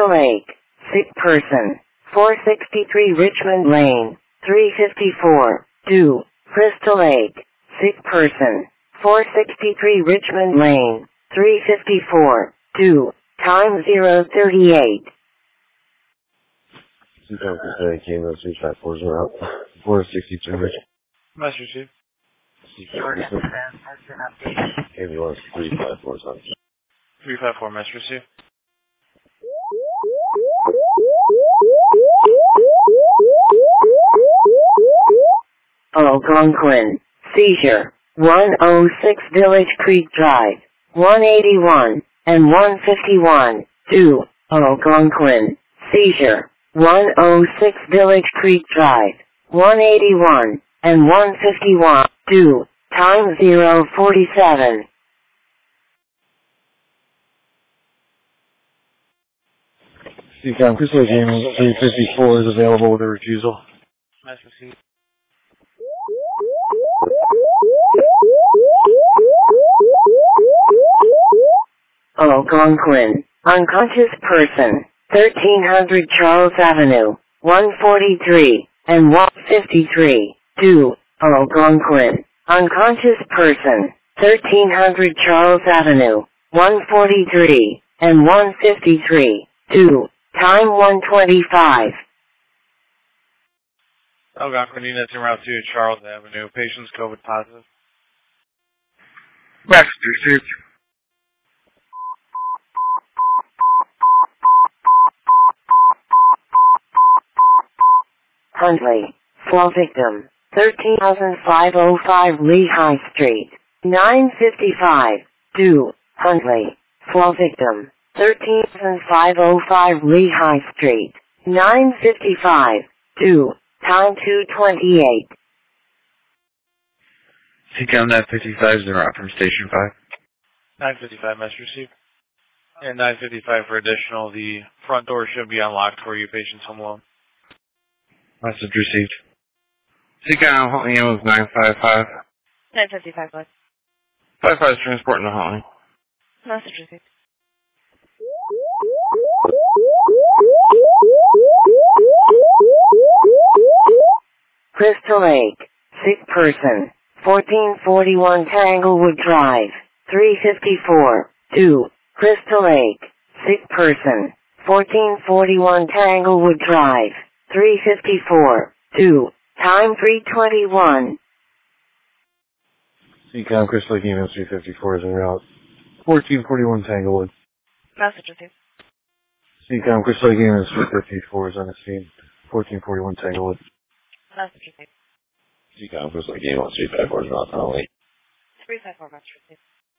Crystal Lake, sick person, 463 Richmond Lane, 354, due, Crystal Lake, sick person, 463 Richmond Lane, 354, due, time 038. Kilo 354 route 462 Richmond. Master Chief. Ambulance 354 son. 354, Master Chief. Algonquin, seizure, 106 Village Creek Drive, 181, and 151, due, Algonquin, seizure, 106 Village Creek Drive, 181, and 151, due, time 047. CCOM, Crystal Lake Ambulance 354 is available with a refusal. Master Chief. Algonquin, unconscious person, 1300 Charles Avenue, 143, and 153, due, Algonquin, unconscious person, 1300 Charles Avenue, 143, and 153, due, time 125. Algonquin units en route to Charles Avenue. Patient's COVID positive. Master Chief. Huntley, fall victim, 13,505 Lehigh Street, 955, due, Huntley, fall victim, 13,505 Lehigh Street, 955, due, time 228. CCOM 955 is en route from Station 5. 955, Master Chief. And 955 for additional. The front door should be unlocked for you. Patient's home alone. Message received. CCOM, Huntley Ambulance 955. 955, bud. 55 is transporting to Huntley. Message received. Crystal Lake, sick person, 1441 Tanglewood Drive, 354, due, Crystal Lake, sick person, 1441 Tanglewood Drive, 354, due, time 321. CCOM, Crystal Lake Ambulance 354 is en route. 1441 Tanglewood. Message received. CCOM, Crystal Lake Ambulance 354 is on the scene. 1441 Tanglewood. Message received. CCOM, Crystal Lake Ambulance 354 is en route to Huntley. 354, message received.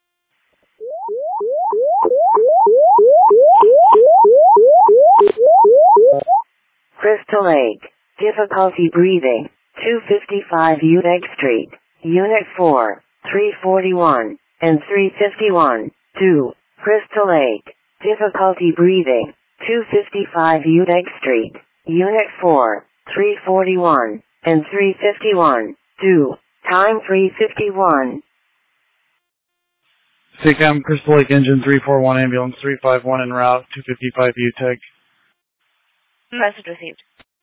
Crystal Lake, difficulty breathing, 255 Uneg Street, Unit 4, 341, and 351, due, Crystal Lake, difficulty breathing, 255 Uneg Street, Unit 4, 341, and 351, due, time 351. CCOM, Crystal Lake Engine 341 Ambulance 351 en route, 255 UTEG. Message received.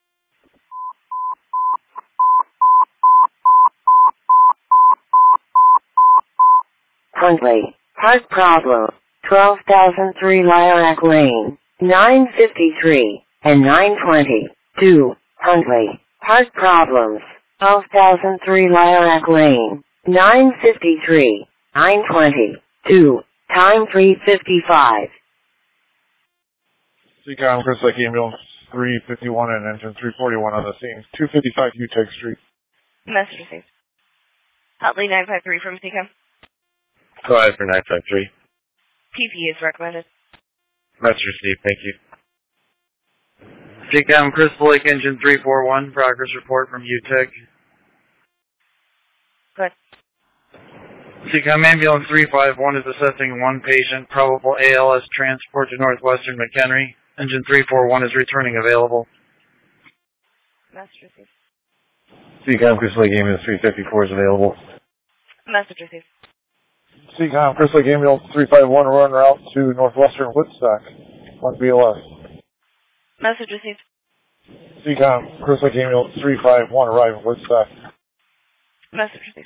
Huntley, heart problem, 12,003 Lilac Lane, 953, and 920, due, Huntley, heart problems, 12,003 Lilac Lane, 953, 920, due, time 355. CCOM, Crystal Lake Ambulance 351 and engine 341 on the scene. 255 UTEG Street. Message received. Huntley 953 from CCOM. Go ahead for 953. PP is recommended. Message received, thank you. CCOM, Crystal Lake Engine 341, progress report from UTEG. Good. CCOM, Ambulance 351 is assessing one patient, probable ALS transport to Northwestern McHenry. Engine 341 is returning available. Message received. CCOM, Crystal Lake Ambulance 354 is available. Message received. CCOM, Crystal Lake Ambulance 351 run route to Northwestern Woodstock. 1 BLS. Message received. CCOM, Chris Lake Ambulance 351 arriving with staff. Message received.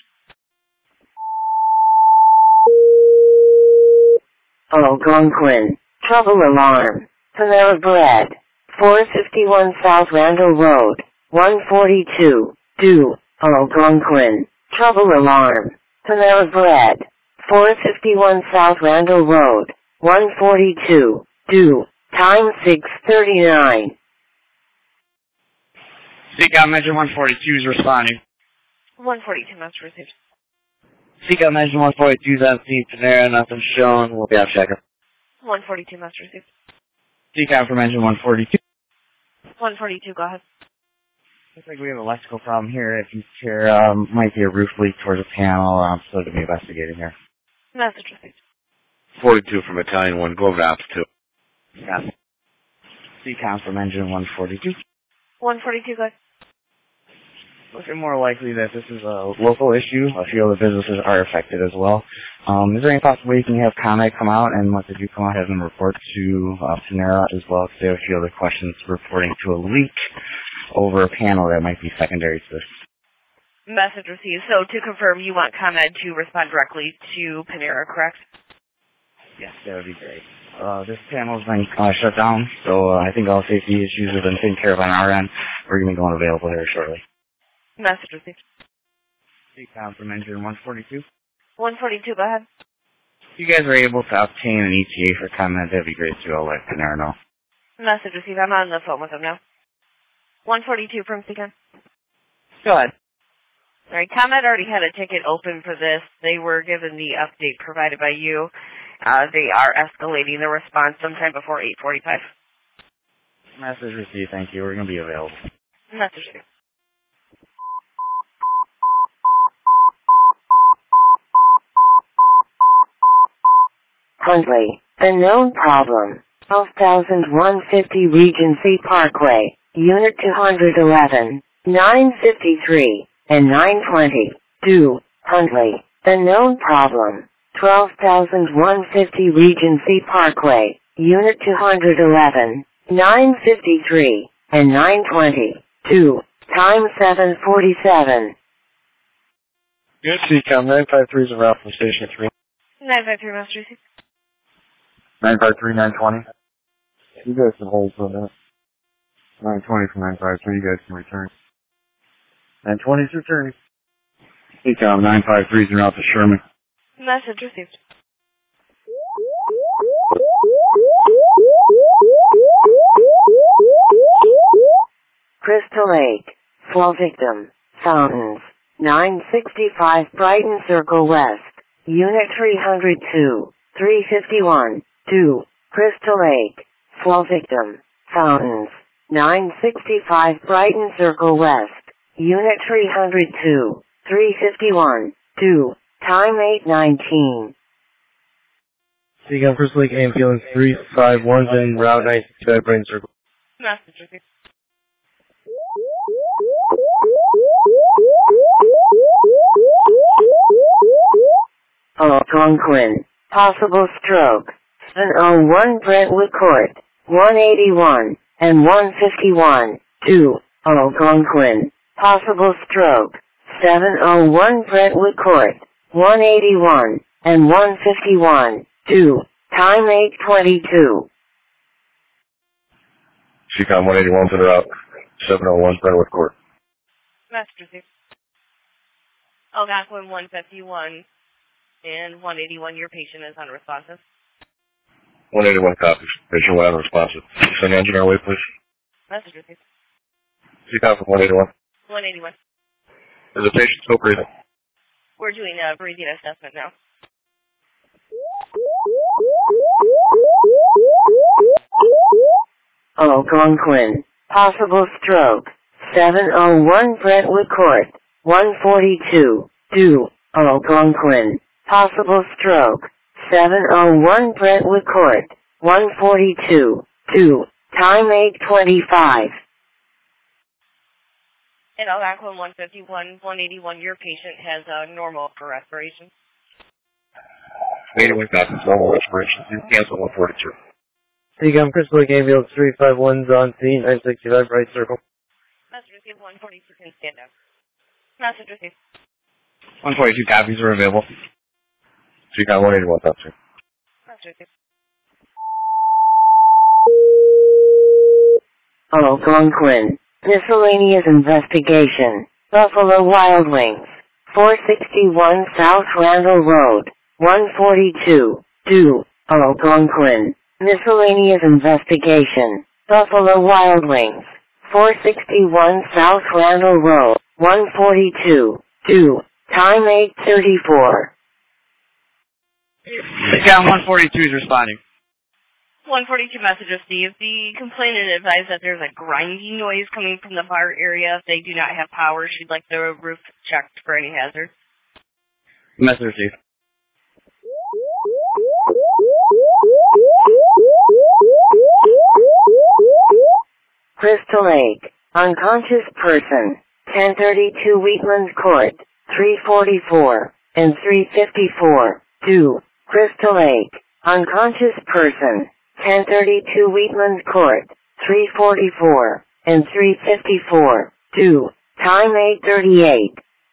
Algonquin. Trouble alarm. Panera Bread. 451 South Randall Road. 142. Do. Algonquin. Trouble alarm. Panera Bread. 451 South Randall Road. 142. Do. Time 6:39. CCOM Engine 142 is responding. 142, message received. CCOM Engine 142 is empty. Panera, nothing shown. We'll be out checking. 142, message received. CCOM from Engine 142. 142, go ahead. Looks like we have an electrical problem here. If you care, might be a roof leak towards the panel. I'm still going to be investigating here. Message received. 42 from Italian 1, go over to Ops 2. Got it. CCOM from Engine 142. 142, go ahead. Looking more likely that this is a local issue. A few other businesses are affected as well. Is there any possible way you can have ComEd come out and once they do come out, have them report to Panera as well? Because they have a few other questions reporting to a leak over a panel that might be secondary to this. Message received. So to confirm, you want ComEd to respond directly to Panera, correct? Yes, that would be great. This panel's been shut down, so I think all safety issues have been taken care of on our end. We're going to be going available here shortly. Message received. CCOM from Engine 142. 142, go ahead. If you guys are able to obtain an ETA for ComEd, that'd be great too. I'll let Panera know. Message received. I'm on the phone with them now. 142 from CCOM. Go ahead. All right, ComEd already had a ticket open for this. They were given the update provided by you. They are escalating the response sometime before 8:45. Message received. Thank you. We're going to be available. Message received. Huntley. The known problem. 12,150 Regency Parkway. Unit 211. 953 and 920. Do. Huntley. The known problem. 12,150 Regency Parkway. Unit 211. 953 and 920. Do. Time 7:47. Good, CCOM 953 is around from Station 3. 953, message received. 953, 920. You guys can hold for a minute. 920 from 953, you guys can return. 920 is returning. CCOM 953 is around to Sherman. Message received. Crystal Lake. Flow victim. Fountains. 965 Brighton Circle West. Unit 302. 351. 2. Crystal Lake. Flow victim. Fountains. 965 Brighton Circle West. Unit 302. 351. 2. Time 8:19. CCOM First Lake Ambulance 351 and Route 965 Brighton Circle. Message received. Algonquin. Possible stroke. 701 Brentwood Court. 181 and 151. 2. Algonquin. Possible stroke. 701 Brentwood Court. 181 and 151. 2. Time 8:22. CCOM 181 to the route 701 Brentwood Court. Message received. Algonquin 151 and 181, your patient is unresponsive. 181 copies. Patient went unresponsive. Send engine our way, please. Message received. CCOM from 181. 181. Is the patient still breathing? We're doing a breathing assessment now. Algonquin. Possible stroke. 701 Brentwood Court. 142. 2. Algonquin. Possible stroke. 701 Brentwood Court. 142. 2. Time 8:25. In Algonquin 151, 181, your patient has a normal upper respiration. 81 copies. Normal respiration. Cancel 142. CCOM Crystal Lake Ambulance 351's on scene, 965 right circle. Message received 142 can stand down. Message received. 142 copies are available. CCOM 180, what's up, sir? Message received. Algonquin. Miscellaneous investigation. Buffalo Wild Wings. 461 South Randall Road. 142. Do. Algonquin. Miscellaneous investigation. Buffalo Wild Wings. 461 South Randall Road. 142. Do. Time 8:34. CCOM 142 is responding. 142 message received. The complainant advised that there's a grinding noise coming from the bar area. If they do not have power, she'd like the roof checked for any hazards. Message received. Crystal Lake. Unconscious person. 1032 Wheatlands Court. 344 and 354. Do. Crystal Lake. Unconscious person. 1032 Wheatlands Court. 344 and 354. Do. Time 8:38.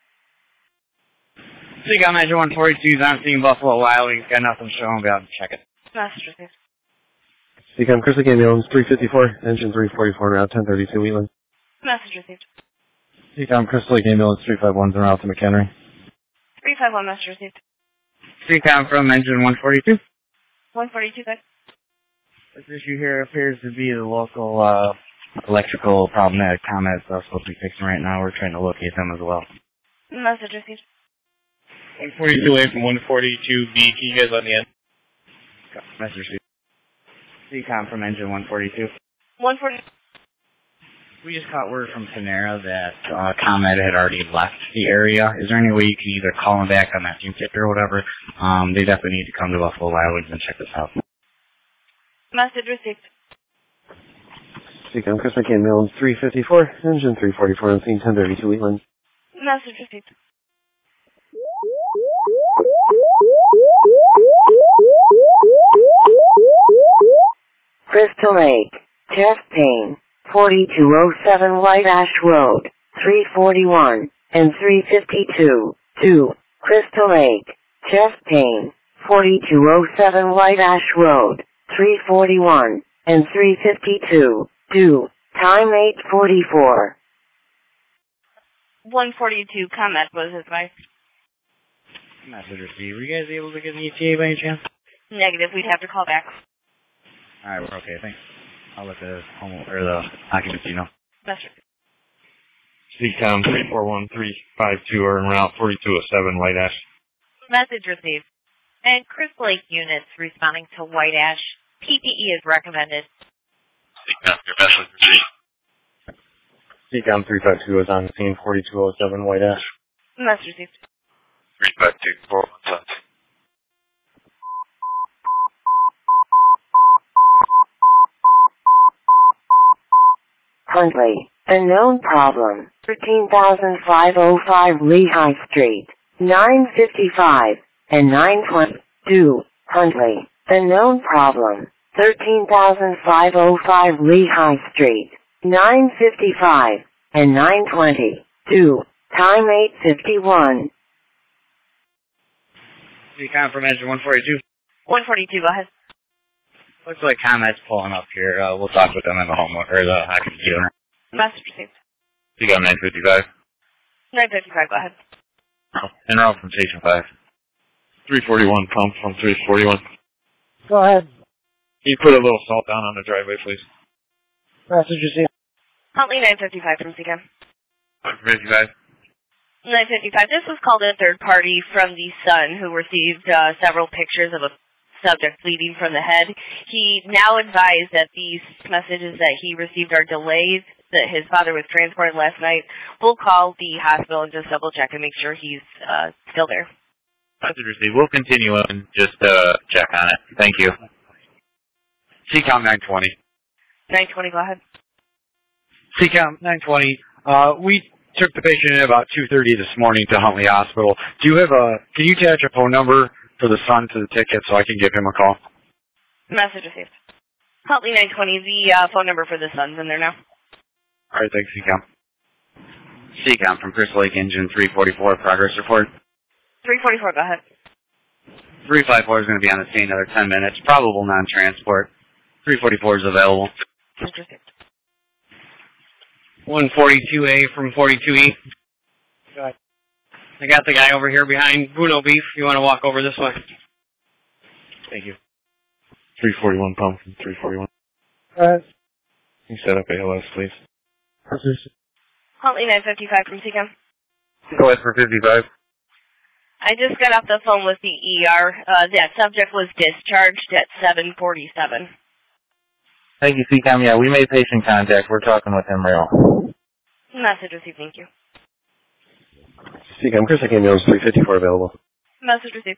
CCOM Measure 142 is on scene, Buffalo Wild Wings. Got nothing showing. Be out and check it. Message received. CCOM Crystal Lake Ambulance 354, engine 344, route 1032 Wheatland. Message received. CCOM Crystal Lake Ambulance 351's en route to McHenry. 351 message received. CCOM from engine 142. 142 guys. This issue here appears to be the local electrical problem that ComEd's supposed to be fixing right now. We're trying to locate them as well. Message received. 142A from 142B. Can you guys let me in? Message received. CCOM from engine 142. 140. We just got word from Panera that ComEd had already left the area. Is there any way you can either call them back on that fume ticker or whatever? They definitely need to come to Buffalo Wild Wings and check this out. Message received. CCOM Crystal Lake Ambulance 354, engine 344 on scene, 1032 Wheatland. Message received. Crystal Lake. Chest pain. 4207 White Ash Road. 341 and 352. 2. Crystal Lake. Chest pain. 4207 White Ash Road. 341 and 352. 2. Time 8:44. 142 ComEd was advised. Message received. Were you guys able to get an ETA by any chance? Negative. We'd have to call back. Alright, we're okay, thanks. I'll let the the occupancy know. Message. CCOM 341352 are en route 4207 White Ash. Message received. And Crystal Lake units responding to White Ash. PPE is recommended. CCOM, your message received. CCOM 352 is on scene, 4207 White Ash. Message received. 352 417. Huntley. Unknown problem. 13,505 Lehigh Street. 955 and 920. Do. Huntley. Unknown problem. 13,505 Lehigh Street. 955 and 920. Do. Time 8:51. CCOM from engine 142. 142, go ahead. Looks like ComEd's pulling up here. We'll talk with them in the home or the occupancy owner. Message received. CCOM 955. 955, go ahead. En route from Station 5. 341 pump from 341. Go ahead. Can you put a little salt down on the driveway, please? Message received. Huntley 955 from CCOM. 955. 955. This was called a third party from the Sun who received several pictures of a subject bleeding from the head. He now advised that these messages that he received are delays, that his father was transported last night. We'll call the hospital and just double check and make sure he's still there. Message received. We'll continue and just check on it. Thank you. CCOM 920. 920, go ahead. CCOM 920. We took the patient in about 2:30 this morning to Huntley Hospital. Do you have can you attach a phone number for the son to the ticket so I can give him a call? Message received. Huntley 920, the phone number for the Sun's in there now. All right, thanks, CCOM. CCOM from Crystal Lake Engine 344, progress report. 344, go ahead. 354 is going to be on the scene another 10 minutes. Probable non-transport. 344 is available. Interesting. 142A from 42E. Go ahead. I got the guy over here behind Bruno Beef. You want to walk over this way? Thank you. 341 pump from 341. Can you set up ALS, please? Huntley 955 from CCOM. Go ahead for 55. I just got off the phone with the ER. That subject was discharged at 7:47. Thank you, CCOM. Yeah, we made patient contact. We're talking with him right now. Message received, thank you. CCOM, Crystal Lake Ambulance 354 available. Message received.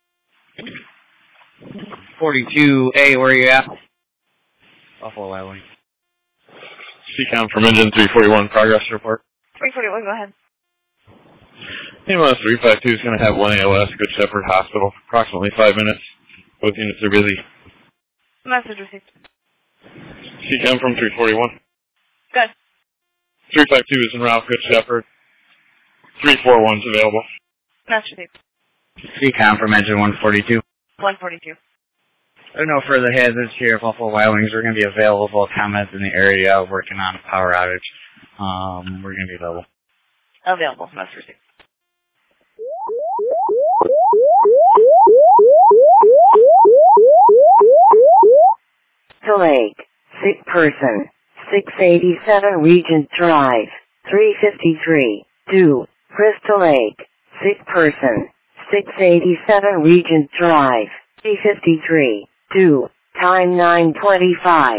42A, where are you at? Buffalo Wild Wings. CCOM from engine 341, progress report. 341, go ahead. ALS 352 is going to have one ALS, Good Shepherd Hospital, approximately 5 minutes. Both units are busy. Message received. CCOM from 341. Good. 352 is en route, Good Shepherd. 341 is available. Message received. CCOM from engine 142. 142. There are no further hazards here. Buffalo Wild Wings. We're going to be available. Comments in the area working on a power outage. We're going to be available. Available. Message received. Crystal Lake, sick person, 687 Regent Drive, 353, 2, Crystal Lake, sick person, 687 Regent Drive, 353, 2, time 9:25.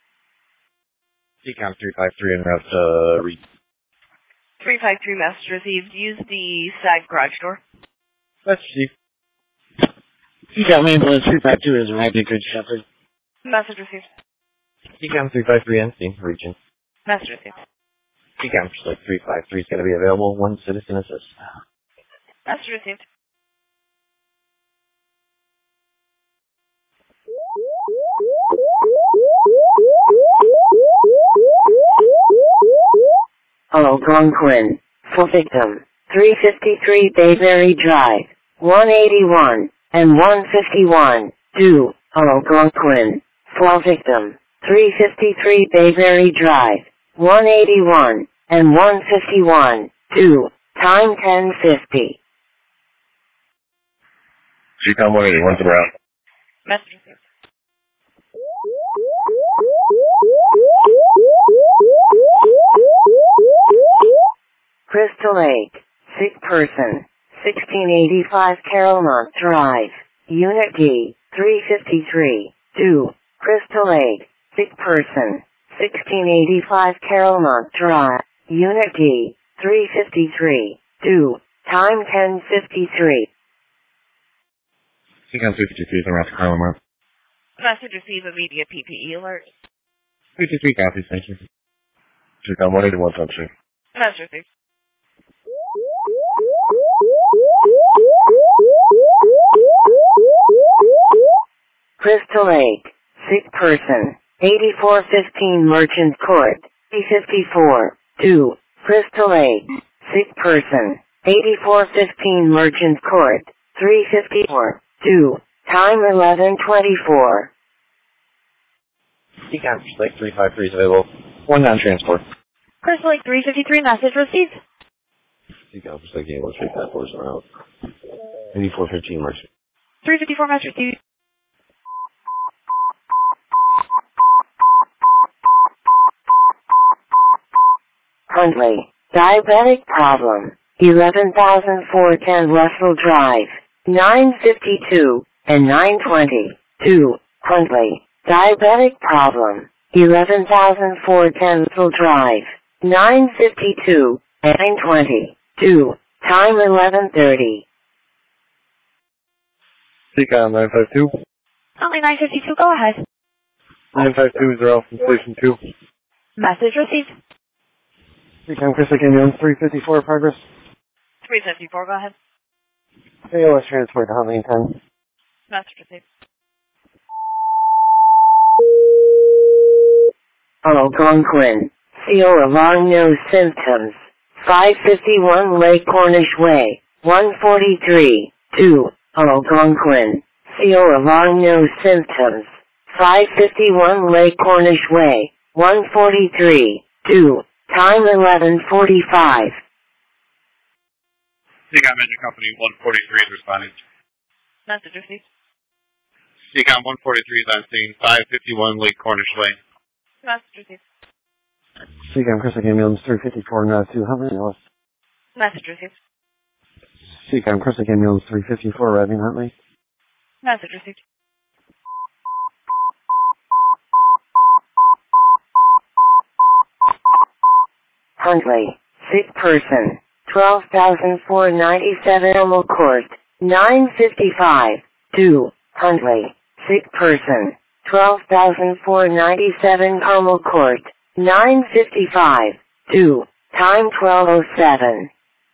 CCOM 353 en route to Reed. 353, message received. Use the side garage door. That's Chief. CCOM Ambulance 352 is arrived at Good Shepherd. Message received. CCOM 353 NC, region. Message received. CCOM Lake 353 is going to be available. One citizen assist. Message received. Algonquin, for victim, 353 Bayberry Drive, 181, and 151, 2, Algonquin, for victim, 353 Bayberry Drive, 181, and 151, 2, time 10:50. CCOM 181's en route. Message received. Crystal Lake, sick person, 1685 Carolmont Drive, Unit D, 353, 2, Crystal Lake, sick person, 1685 Carolmont Drive, Unit D, 353, 2, time 10:53. CCOM 353 is en route to Carlamont. Message received. Immediate PPE alert. 353 copies, thank you. CCOM 181 subject. Message received. Crystal Lake, sick person, 8415 Merchant Court, 354, 2, Crystal Lake, sick person, 8415 Merchant Court, 354, 2, time 11:24. CCOM Lake 353 is available. One non-transport. Crystal Lake 353, message received. CCOM Lake Ambulance 354 is en route. 8415 Merchant. 354, message received. Huntley, diabetic problem, 11,410 Russell Drive, 952 and 920, 2, Huntley, diabetic problem, 11,410 Russell Drive, 952 and 920, 2, time 11:30. CCOM 952. Huntley 952, go ahead. 952 is Ralph from Station 2. Message received. CCOM Crystal Lake Ambulance 354 progress. 354, go ahead. ALS transport to Huntley 10. Message received. Algonquin. CO alarm, no symptoms. 551 Lake Cornish Way, 143, 2, Algonquin. CO alarm, no symptoms. 551 Lake Cornish Way, 143, 2, time 11:45. CCOM Engine Company 143 is responding. Message received. CCOM 143 is on scene, 551 Lake Cornish Way. Message received. CCOM Crystal Ambulance 354 North 2 Huntley, Ellis. Message received. CCOM Crystal Ambulance 354 Redding Huntley. Message received. Huntley, sick person, 12,497 Elmo Court, 955, 2, Huntley, sick person, 12,497 Carmel Court, 955, 2, time 12:07.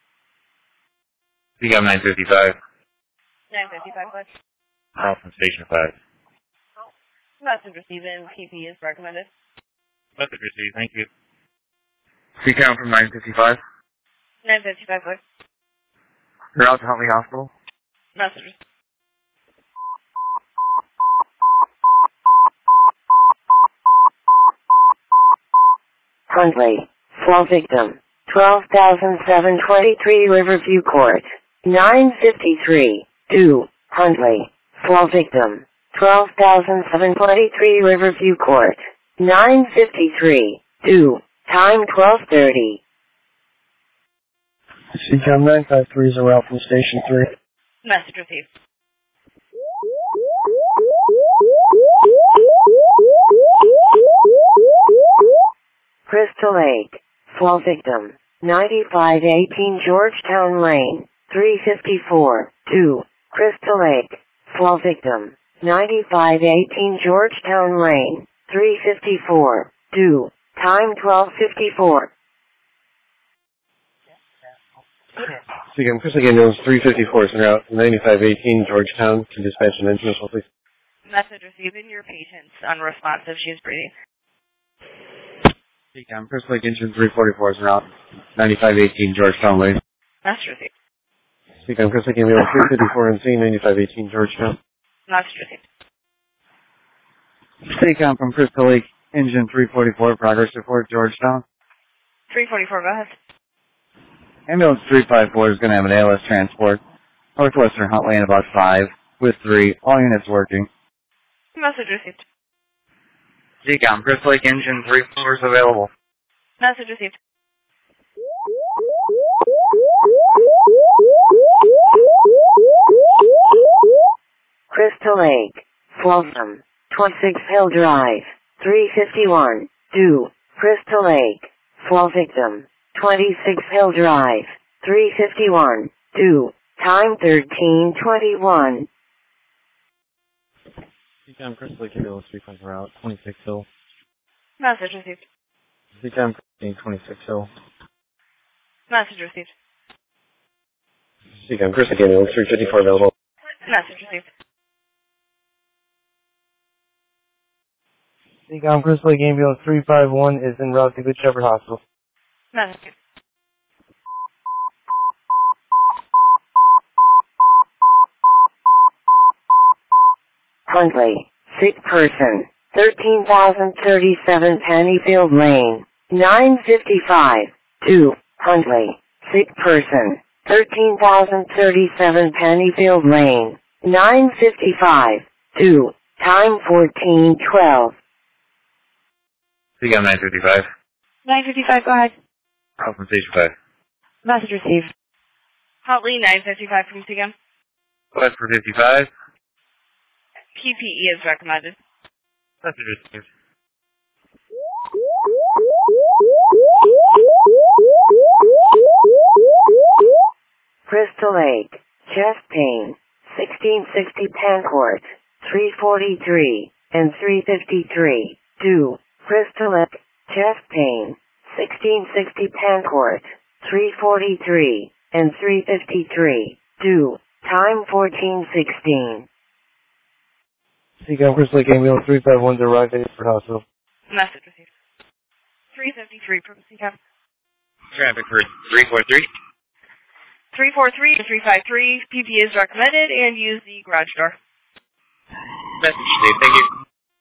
CCOM 955. 955, what? Call from Station 5. Message received and PP is recommended. Message received, thank you. CCOM from 955. 955, what? You're out to Huntley Hospital. Message received. Huntley, fall victim, 12,723 Riverview Court, 953, 2, Huntley, fall victim, 12,723 Riverview Court, 953, 2, time 12:30. CCOM 953 is a route from Station 3. Message received. Crystal Lake, fall victim, 9518 Georgetown Lane, 354, 2, Crystal Lake, fall victim, 9518 Georgetown Lane, 354, 2, time 12:54. CCOM Crystal Ambulance 354 is en route from 9518 Georgetown to dispatch an engine missile, please. Message received and your patient's unresponsive. She is breathing. CCOM Crystal Lake Engine 344 is en route, 9518 Georgetown Lane. Message received. CCOM Crystal Ambulance 354 on scene, 9518 Georgetown. Message received. CCOM from Crystal Lake Engine 344, progress report, Georgetown. 344, go ahead. Ambulance 354 is going to have an ALS transport, Northwestern Huntley in about 5, with 3, all units working. Message received. CCOM Crystal Lake Engine 34 is available. Message received. Crystal Lake, Folsom, 26 Hill Drive, 351, 2, Crystal Lake, fall victim, 26 Hill Drive, 351, 2, time 13:21. CCOM Crystal Lake Ambulance 354 route, 26 Hill. Message received. CCOM 26 Hill. Message received. CCOM Crystal Lake Ambulance 354 available. Message received. CCOM Crystal Lake Ambulance 351 is en route to Good Shepherd Hospital. Message received. Huntley, sick person, 13,037 Pennyfield Lane, 955, 2, Huntley, sick person, 13,037 Pennyfield Lane, 955, 2, time 14:12. CCOM 955. 955, go ahead. Call from Station 5. Message received. Huntley 955 from CCOM. Request for 55. PPE is recommended. Message received. Crystal Lake, chest pain, 1660 Pancourt, 343 and 353, 2, Crystal Lake, chest pain, 1660 Pancourt, 343 and 353, 2, time 14:16. CCOM Crystal Lake Ambulance 351 to arrive at Bedford Hospital. Message received. 353 from CCAP. Traffic for 343. 343 and 353, PP is recommended, and use the garage door. Message received. Thank you.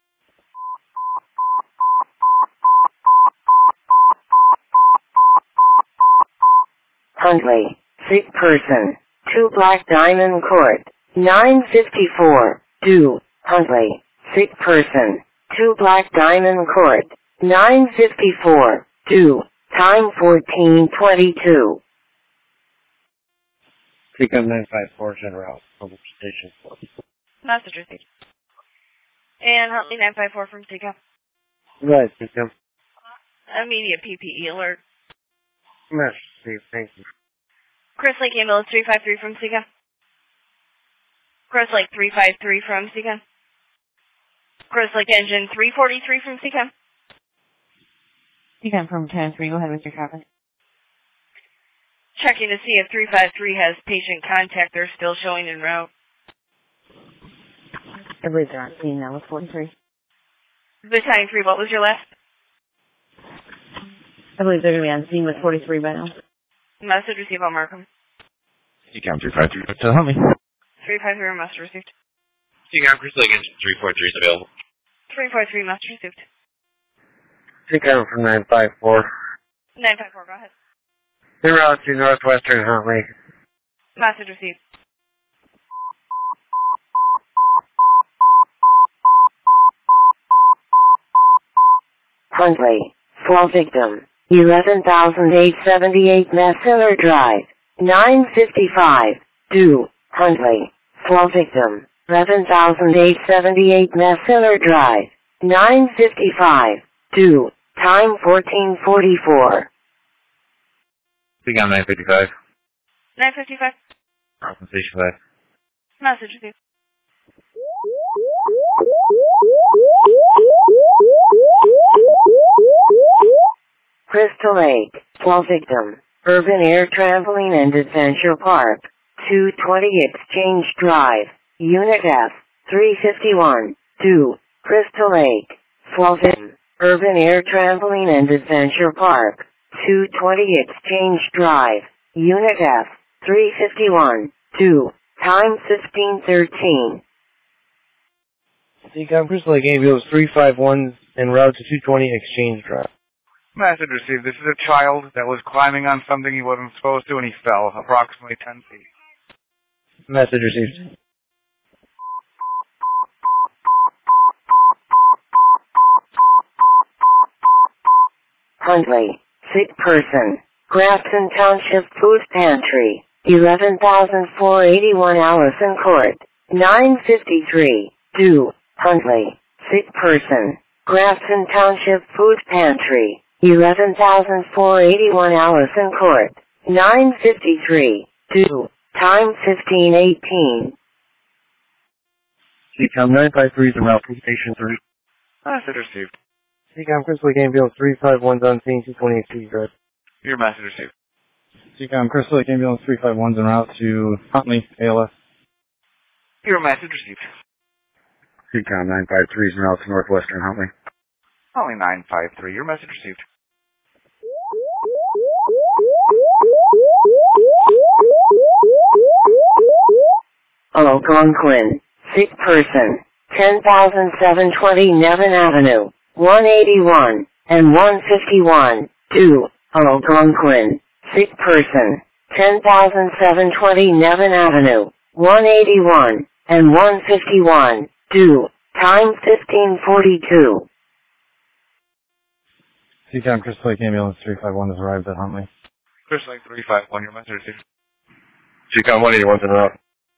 Huntley, sick person, 2 Black Diamond Court, 954, due, Huntley, sick person, 2 Black Diamond Court, 954, due, time 14:22. Seacom 954, General, public station. Message received. And Huntley 954 from CCAP. Right, Seacom. Immediate PPE alert. Message received, thank you. Chris Lake Ambulance 353 from CCAP. Chris Lake 353 from CCAP. Chris Lake Engine 343 from CCAP. CCAP from 10-3, go ahead with your traffic. Checking to see if 353 has patient contact. They're still showing en route. I believe they're on scene now with 43. Battalion 3, what was your last? I believe they're going to be on scene with 43 by now. Message received on Markham. Seacom 353, to help me. 353, message received. Seacom Chris Lake Engine 343 is available. 343, message received. Seacom from 954. 954, go ahead. En route to Northwestern Huntley. Message received. Huntley, fall victim, 11,878 Massiller Drive, 955, due, Huntley, fall victim, 11,878 Massiller Drive, 955, due, time 14:44. Seacom 955. 955, Compensation 5. message received. Crystal Lake, fall victim, Urban Air Trampoline and Adventure Park, 220 Exchange Drive, Unit F, 351, due, Crystal Lake, fall victim, Urban Air Trampoline and Adventure Park, 220 Exchange Drive, Unit F, 351, due, time 15:13. Seacom Crystal Lake Ambulance 351 en route to 220 Exchange Drive. Message received. This is a child that was climbing on something he wasn't supposed to and he fell approximately 10 feet. Message received. Huntley, sick person, Grafton Township Food Pantry, 11,481 Allison Court, 953, due, Huntley, sick person, Grafton Township Food Pantry, 11,481 Allison Court, 953, due, time 15:18. Seacom 953 is en route to Station 3. Message received. Seacom Crystal Lake Ambulance 351 on scene 220 Exchange Drive. Your message received. Seacom Crystal Lake Ambulance 351 en route to Huntley, ALS. Your message received. Seacom 953 is en route to Northwestern Huntley. Only 953. Your message received. Algonquin, sick person, 10,720 Nevin Avenue, 181 and 151, due, Algonquin, sick person, 10,720 Nevin Avenue, 181 and 151, due, time 15:42. Seacom Crystal Lake Ambulance 351 has arrived at Huntley. Chris Lake 351. Your message received. Seacom 181 en route.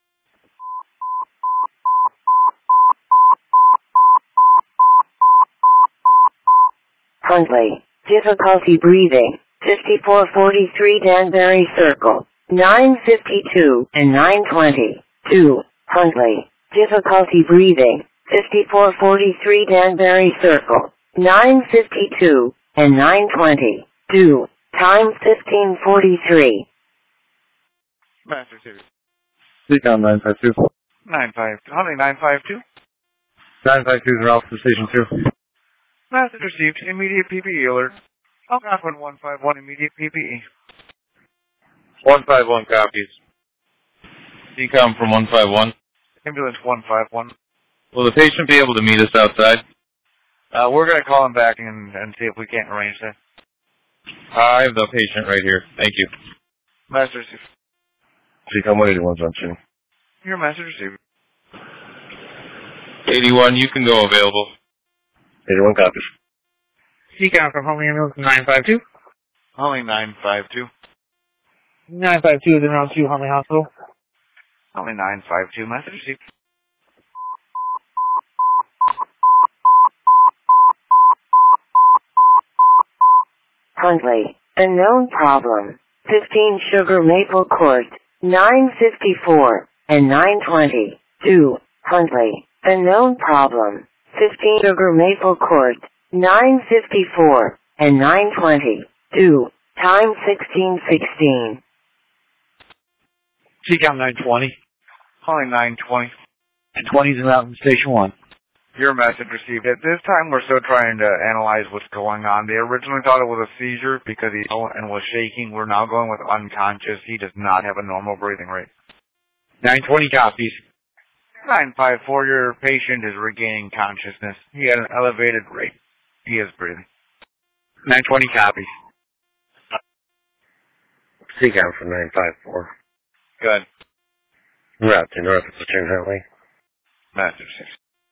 Huntley, difficulty breathing, 5443 Danbury Circle, 952 and 920, 2, Huntley, difficulty breathing, 5443 Danbury Circle, 952 and 920, 2, time 15:43. Message received. Seacom 952. 952. How many 952? 952 is en route to Station 2. Message received. Immediate PPE alert. Algonquin 151, immediate PPE. 151 copies. CCOM from 151. Ambulance 151. Will the patient be able to meet us outside? We're going to call him back and see if we can't arrange that. I have the patient right here. Thank you. Master receiver. CCOM 181's on scene. Your master receiver. 81, you can go available. 81 copies. CCOM from Homely Ambulance 952. Only 952. 952 is in round 2, Homely Hospital. Only 952, master receiver. Huntley, a known problem. 15 Sugar Maple Court, 954 and 920. 2. Huntley, a known problem. 15 Sugar Maple Court, 954 and 920. 2. Time 16:16. CCOM 920. Only 920. And 20's in route from Station 1. Your message received. At this time, we're still trying to analyze what's going on. They originally thought it was a seizure because he and was shaking. We're now going with unconscious. He does not have a normal breathing rate. 920 copies. 954, your patient is regaining consciousness. He had an elevated rate. He is breathing. 920 copies. CCOM from 954. Good. Route to North of Platoon Huntley. Master 6.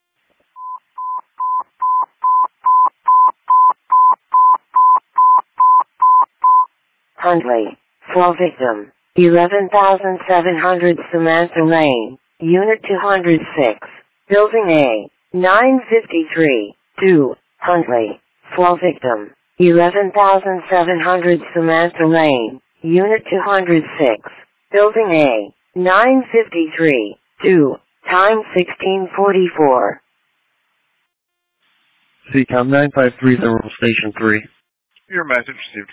Huntley, fall victim. 11,700 Samantha Lane, Unit 206, Building A, 953. 2. Huntley, fall victim. 11,700 Samantha Lane, Unit 206, Building A, 953. 2. Time 16:44. CCOM 953, Thermal Station 3. Your message received.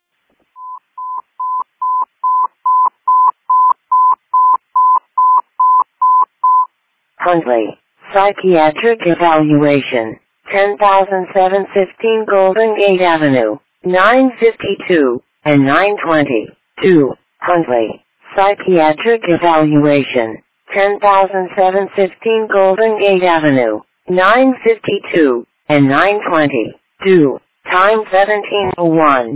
Huntley, psychiatric evaluation. 10,715 Golden Gate Avenue, 952 and 920. 2. Huntley, psychiatric evaluation. 10,715 Golden Gate Avenue, 952 and 920. 2. Time 17:01.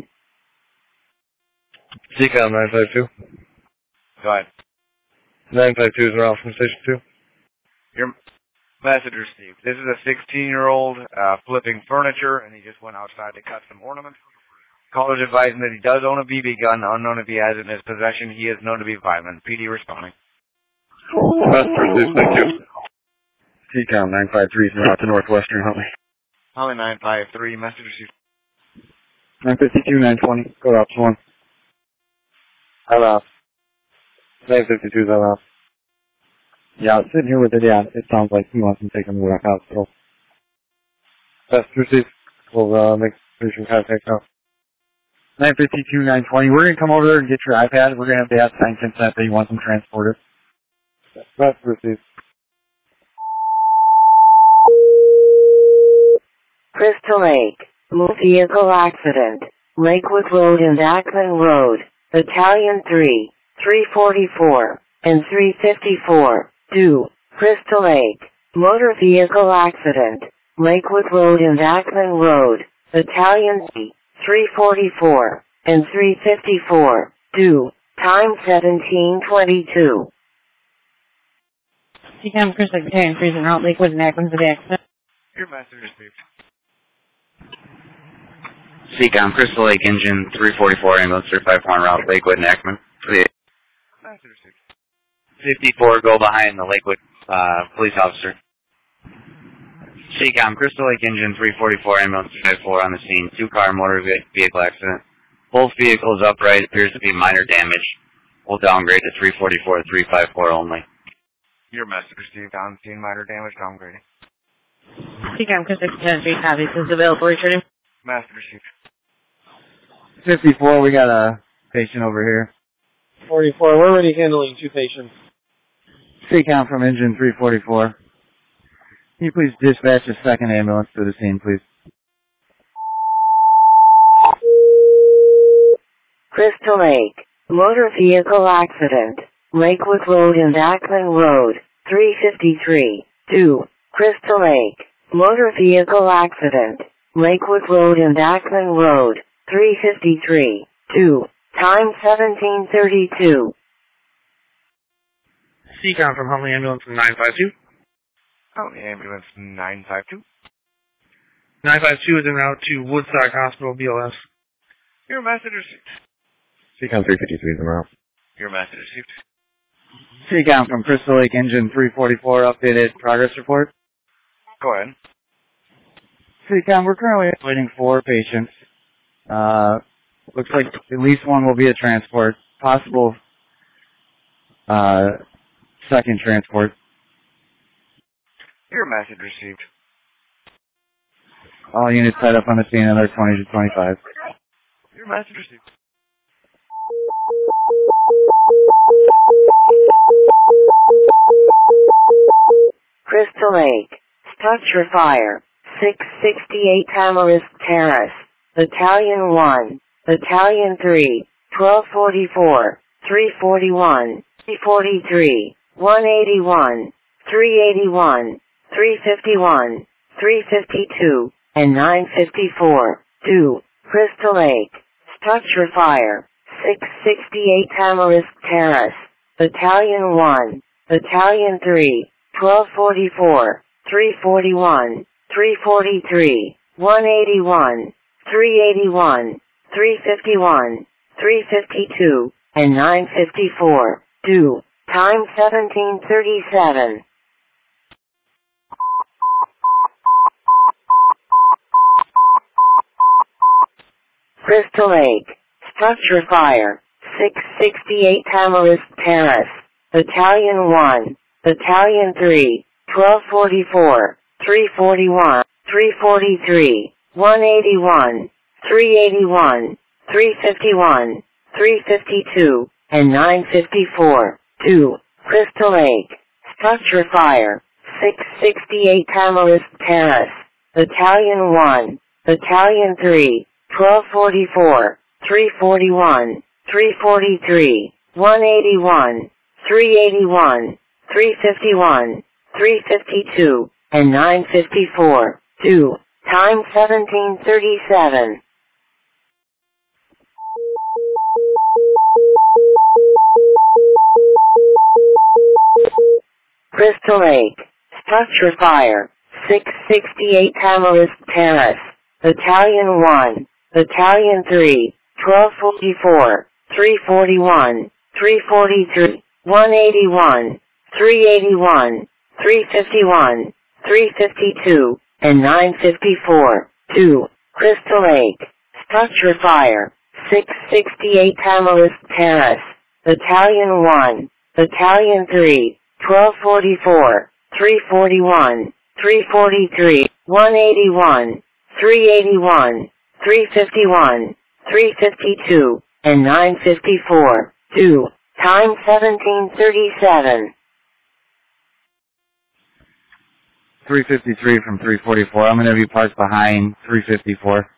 CCOM 952. Go ahead. 952 is an off from Station 2. Your message received. This is a 16-year-old flipping furniture, and he just went outside to cut some ornaments. Caller's advising that he does own a BB gun, unknown if he has it in his possession. He is known to be violent. PD responding. Thank you. CCOM 953 is route to Northwestern Huntley. Holly 953, message received. 952, 920, go to Ops 1. I'm off. 952 is off. Yeah, sitting here with it, yeah, it sounds like he wants to take him to the hospital. Best received. We'll make patient contact now. 952, 920, we're going to come over there and get your iPad. We're going to have to ask sign consent that you want them transported. Best received. Crystal Lake, motor vehicle accident, Lakewood Road and Ackman Road, Battalion 3, 344, and 354. 2. Crystal Lake, motor vehicle accident, Lakewood Road and Ackman Road, Battalion 3, 344, and 354. 2. Time 17:22. CCOM Crystal Lake Battalion 3 is en route Lakewood and Ackman for the accident. Your message received. CCOM Crystal Lake Engine 344 ambulance 351 route Lakewood and Ackman for the Message received. 54 go behind the Lakewood police officer. CCOM Crystal Lake Engine 344 ambulance 354 on the scene. 2-car motor vehicle accident. Both vehicles upright. Appears to be minor damage. We'll downgrade to 344 354 only. Your message received. On scene, minor damage, downgrading. CCOM Crystal Lake Battalion 3 copies. Is available returning. Message received. 54, we got a patient over here. 44, we're already handling 2 patients. CCOM from engine 344. Can you please dispatch a second ambulance to the scene, please? Crystal Lake. Motor vehicle accident. Lakewood Road and Ackman Road. 353. 2. Crystal Lake. Motor vehicle accident. Lakewood Road and Ackman Road. 353. 2. Time 1732. CCOM from Huntley Ambulance from 952. Huntley Ambulance 952. 952 is en route to Woodstock Hospital, BLS. Your message received. CCOM 353 is en route. Your message received. CCOM from Crystal Lake Engine 344, updated progress report. Go ahead. CCOM, we're currently waiting for patients. Looks like at least one will be a transport. Possible second transport. Your message received. All units tied up on the scene, another 20 to 25. Your message received. Crystal Lake. Structure fire. 668 Tamarisk Terrace. Battalion 1. Battalion 3. 1244. 341. 343. 181. 381. 351. 352. And 954. 2. Crystal Lake. Structure fire. 668 Tamarisk Terrace. Battalion 1. Battalion 3. 1244. 341. 343. 181. 381. 351. 352. And 954. 2. Time 1737. Crystal Lake. Structure fire. 668 Tamarisk Terrace. Battalion 1. Battalion 3. 1244. 341. 343. 181. 381. 351. 352. And 954. 2. Crystal Lake. Structure fire. 668 Tamarisk Terrace. Battalion 1. Battalion 3. 1244. 341. 343. 181. 381. 351. 352. And 954. 2. Time 1737. Crystal Lake. Structure fire. 668 Tamarisk Terrace. Battalion 1. Battalion 3. 1244. 341. 343. 181. 381. 351. 352. And 954. 2. Crystal Lake. Structure fire. 668 Tamarisk Terrace. Battalion 1. Battalion 3. 1244. 341. 343. 181. 381. 351. 352. And 954. 2. Time 1737. 353 from 344. I'm going to be parked behind 354.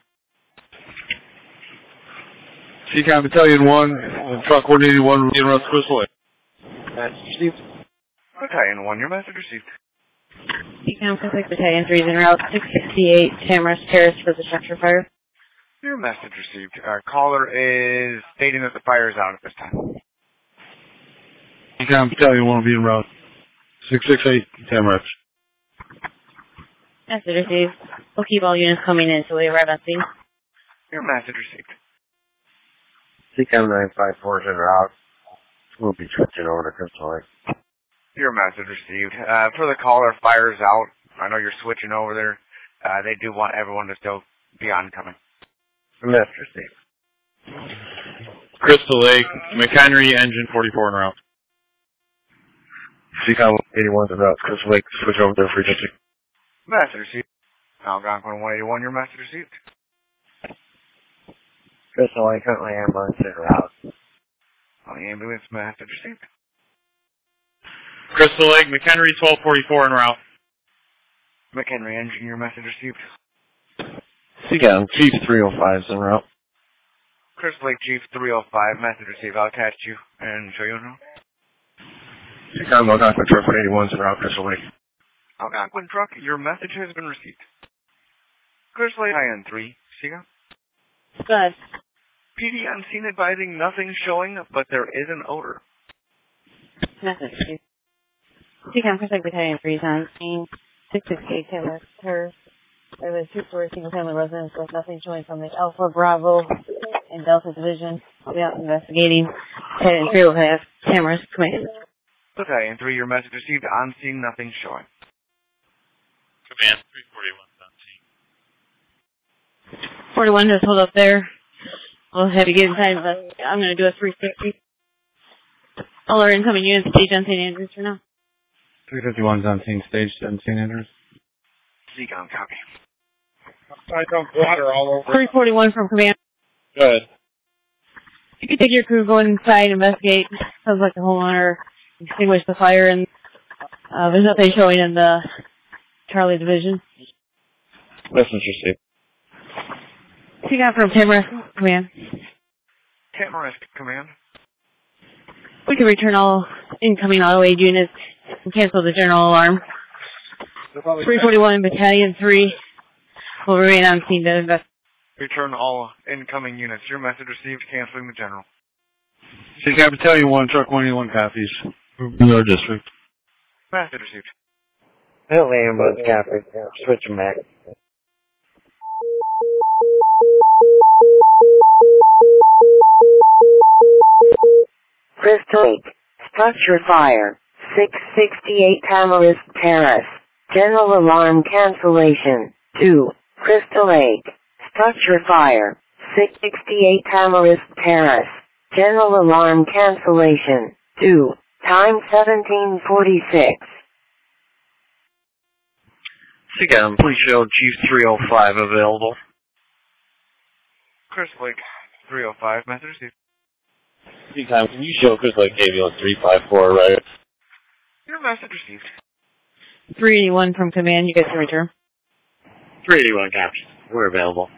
CCOM Battalion 1, truck 181, in route to Crystal Lake. Message received. Battalion 1, your message received. CCOM 6 Battalion 3 is en route. 668 Tamarisk Terrace for the structure fire. Your message received. Our caller is stating that the fire is out at this time. CCOM Battalion 1 will be en route. 668 Tamarisk. Message received. We'll keep all units coming in until we arrive at scene. Your message received. CCOM 954 is en route. We'll be switching over to Crystal Lake. Your message received. For the caller, fire's out. I know you're switching over there. They do want everyone to still be oncoming. Message received. Crystal Lake, McHenry, engine 44 en route. CCOM 81 is en route. Crystal Lake, switch over there for 350. Message received. Algonquin 181, your message received. Crystal Lake, Huntley Ambulance en route. Huntley Ambulance, message received. Crystal Lake, McHenry 1244 en route. McHenry engine, your message received. CCOM Chief 305 is en route. Crystal Lake Chief 305, message received. I'll catch you and show you now. Seacom Algonquin truck 181's en route, Crystal Lake. Algonquin truck, your message has been received. Crystal Lake IN3, Seacom. Good. PD on scene advising nothing showing, but there is an odor. Message. Seacom Crystal Lake Battalion 3 is on scene. 668 Taylor Terrace. There was a two-story single-family residence with nothing showing from the Alpha, Bravo, and Delta Division. We are investigating. Battalion 3 will have cameras command. Battalion 3, your message received. On scene, nothing showing. Command 341's on scene. 41 just hold up there. We'll have to get inside, but I'm going to do a 360. All our incoming units stage on St. Andrews for now. 351's on scene, staged on St. Andrews. Seacom, copy. I dumped water all over. 341 from command. Good. You can take your crew, go inside, investigate. Sounds like the homeowner extinguished the fire, and there's nothing showing in the Charlie Division. Message received. Seacom from Tamarask command. Tamarask command. We can return all incoming auto aid units and cancel the general alarm. 341 Battalion 3 will remain on scene to investigate. Return all incoming units. Your message received. Canceling the general. Seacom Battalion 1, truck 181 copies. In our district. Message received. Hill ambulance copy. Switch them back. Crystal Lake. Structure fire. 668 Tamarisk Terrace. General alarm cancellation. 2. Crystal Lake. Structure fire. 668 Tamarisk Terrace. General alarm cancellation. 2. Time 1746. Seacom, please show Chief 305 available. Crystal Lake 305, message received. Seacom, can you show Crystal Lake Ambulance 354, right? Your message received. 381 from command, you guys can return. 381 copies. We're available.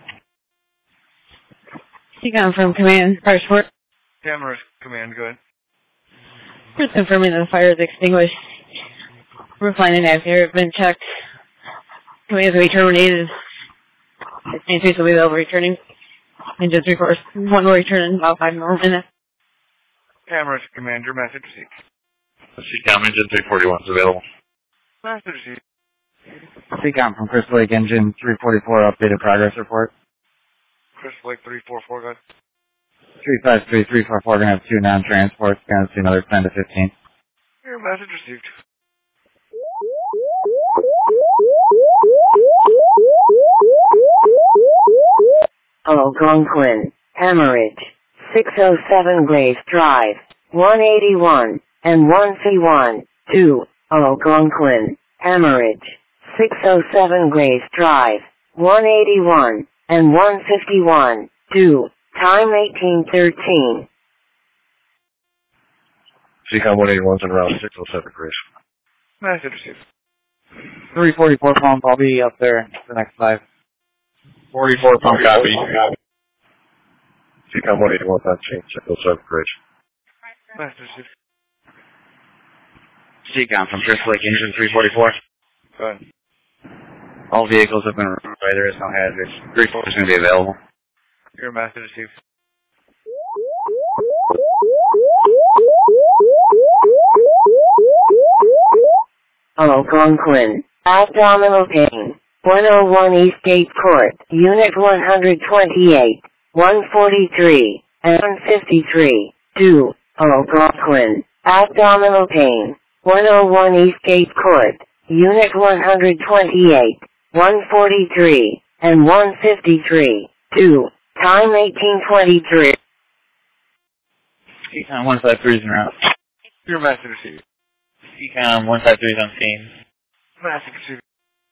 Seacom from command, fire support. Tamarask command, good. Just confirming that the fire is extinguished. Roof line and air have been checked. Command will be terminated. Main Streets will be available returning. Engine 3-4. One will return in about 5 more minutes. Tamarask command, your message received. Seacom, Engine 341 is available. Message received. Seacom from Crystal Lake Engine 344, updated progress report. Crystal Lake 344, good. 353, 344, gonna have 2 non-transports, gonna see another 10 to 15. Your message received. Algonquin, Hemorrhage, 607 Grace Drive, 181, and 1C1, 2, Algonquin, Hemorrhage, 607 Grace Drive, 181, and 151, 2, time 1813. Seacom 181's en route, 607 Grace. Message received. 344 pump, I'll be up there the next 5. 44 pump copy. Seacom 181's on scene, 607 Grace. Message received. Seacom from Crystal Lake Engine 344. Good. All vehicles have been removed, there is no hazards. 344 is going to be available. Your message received. Algonquin, abdominal pain, 101 Eastgate Court, Unit 128, 143, and 153, 2, Algonquin, abdominal pain, 101 Eastgate Court, Unit 128, 143, and 153, 2, time 1823. Seacom 153 is en route. Your message received. Seacom 153 is on scene. Message received.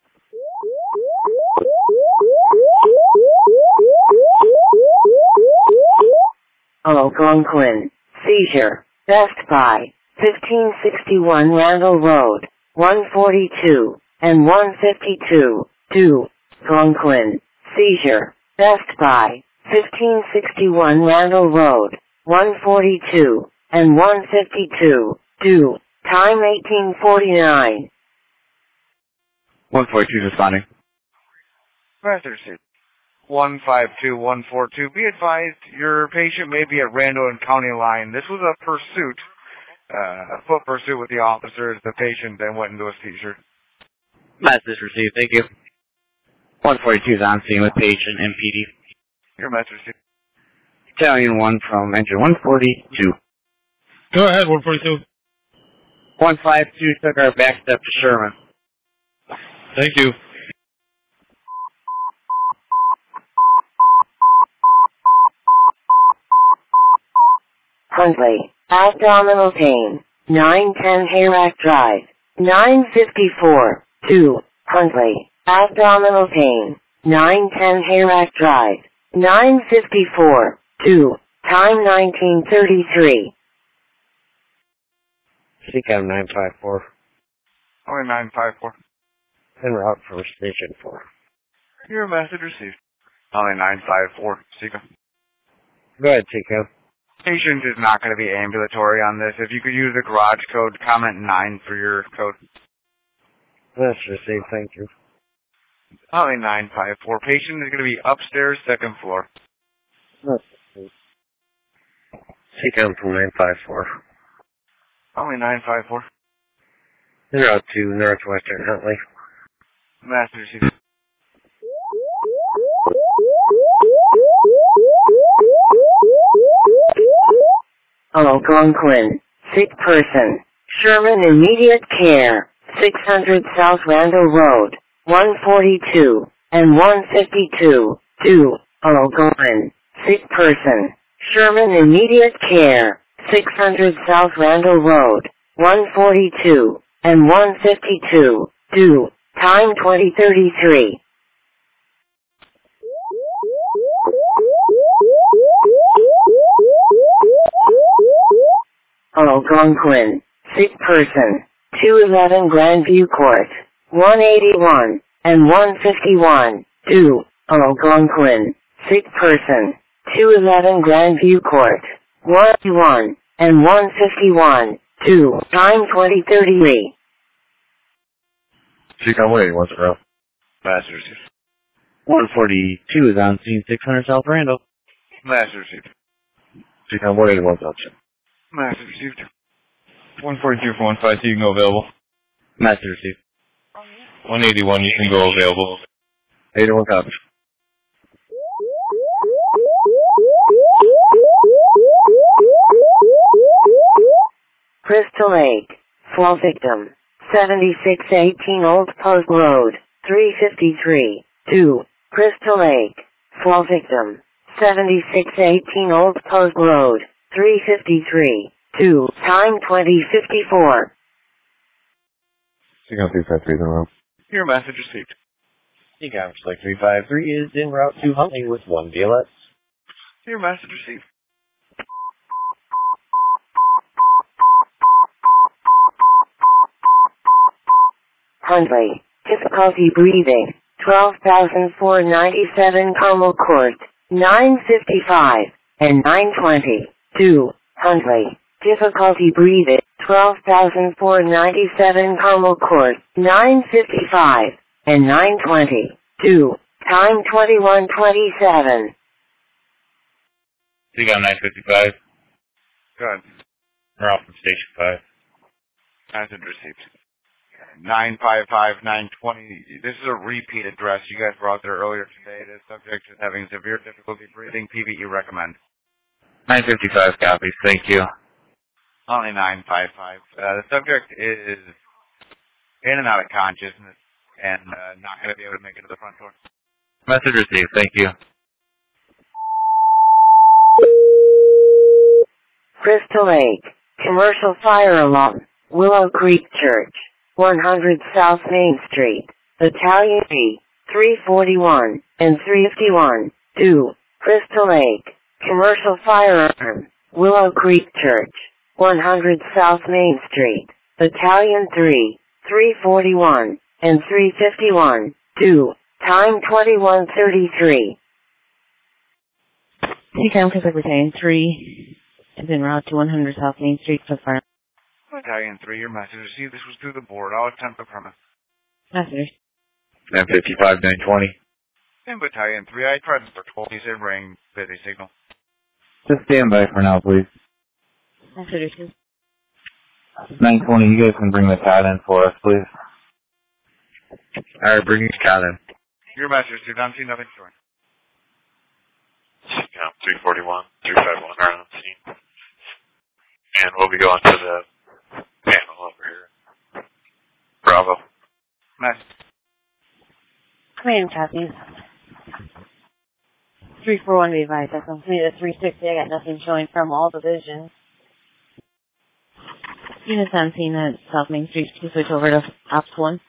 Algonquin, seizure, Best Buy, 1561 Randall Road, 142, and 152, 2, Algonquin, seizure, Best Buy, 1561 Randall Road, 142, and 152, 2, time 1849. 142 responding. Master Suit. 152142. Be advised, your patient may be at Randall and County line. This was a pursuit, a foot pursuit with the officers. The patient then went into a seizure. Message received. Thank you. 142 is on scene with patient and PD. Your message received. Battalion 1 from engine 142. Go ahead, 142. 152 took our back step to Sherman. Thank you. Huntley, abdominal pain, 910 Hayrack Drive, 954, 2, Huntley, abdominal pain, 910 Hayrack Drive, 954, 2, time 1933. CCAM 954. Only 954. En route from Station 4. Your message received. Only 954. Seeker. Go ahead, CCAM. Patient is not going to be ambulatory on this. If you could use the garage code, comment 9 for your code. That's received, thank you. Only 954. Patient is going to be upstairs, second floor. That's received. CCAM from 954. Only 954. En route to Northwestern Huntley. Master received. Algonquin, sick person, Sherman immediate care, 600 South Randall Road, 142, and 152, 2, Algonquin, sick person, Sherman immediate care, 600 South Randall Road, 142, and 152, 2, time 2033. Algonquin, sick person, 211 Grandview Court, 181, and 151, 2, Algonquin, sick person, 211 Grandview Court, 181, and 151, 2, time 2033. CCAM 181's around. Master received. 142 is on scene 600 South Randall. Master received. CCAM 181's on scene. Master received. 142 for 152, you can go available. Message received. 181, you can go available. 81 copies. Crystal Lake, fall victim, 7618 Old Post Road, 353, 2, Crystal Lake, fall victim, 7618 Old Post Road, 353, 2, time 2054. CCAM 353 is around. Your message received. CCAM 353 is en route to Huntley with 1 BLS. Your message received. Huntley, difficulty breathing, 12,497 Carmel Court, 955, and 920, 2, Huntley, difficulty breathing, 12,497 Carmel Court, 955, and 920, 2, time 2127. CCAM 955. Good. We're off from Station 5. Message received. 955, 920. This is a repeat address. You guys were out there earlier today. The subject is having severe difficulty breathing. PVE recommend. 955 copies. Thank you. Only 955. The subject is in and out of consciousness and not going to be able to make it to the front door. Message received. Thank you. Crystal Lake, commercial fire alarm, Willow Creek Church, 100 South Main Street, Battalion B, 341, and 351, 2, Crystal Lake, commercial firearm, Willow Creek Church, 100 South Main Street, Battalion 3, 341, and 351, 2, time 2133. CCAM Pacific Battalion 3 is en route to 100 South Main Street for fire. Battalion 3, your message received. This was through the board. I'll attempt the premise. Message. 955, 920. In Battalion 3, I tried Mr. 12. He said ring busy signal. Just stand by for now, please. Message received. 920, you guys can bring the CAD in for us, please. Alright, bring your CAD in. Your message received. I'm seeing nothing showing. CCAM 341, 351 are on scene. And we'll be going to the panel over here. Bravo. Message. Command copies. 341 be advised. That's on me to 360. I got nothing showing from all divisions. Units on scene at South Main Street. Please switch over to Ops 1.